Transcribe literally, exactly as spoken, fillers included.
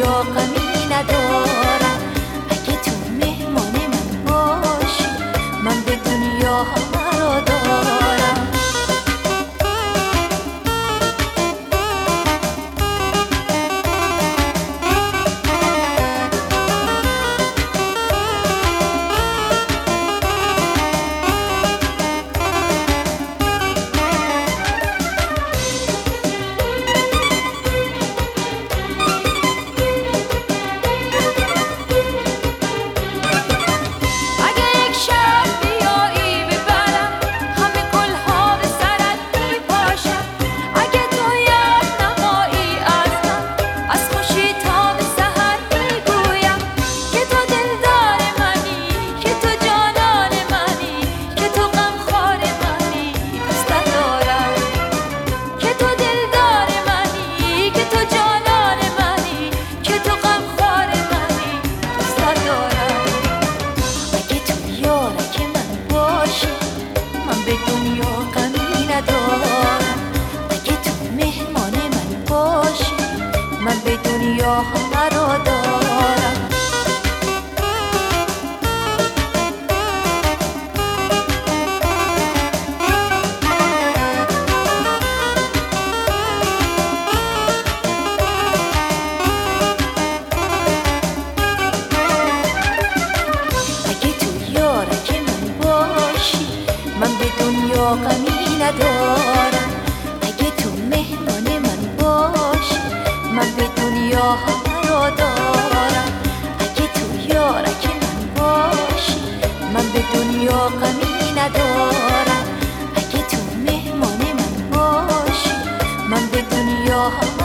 دنیا غمی ندارم. اگه تو مهمان من باشی من به دنیا همه رو دارم. به دنیا غمی ندارم. اگه تو مهمان من باشی من به دنیا همه رو دارم. اگه تو یارک من باشی من به دنیا غمی ندارم. اگه تو مهمان من باشی من به دنیا همه رو دارم. اگه تو یارک من باشی من به دنیا غمی ندارم. اگه تو مهمان من باشی من به دنیا همه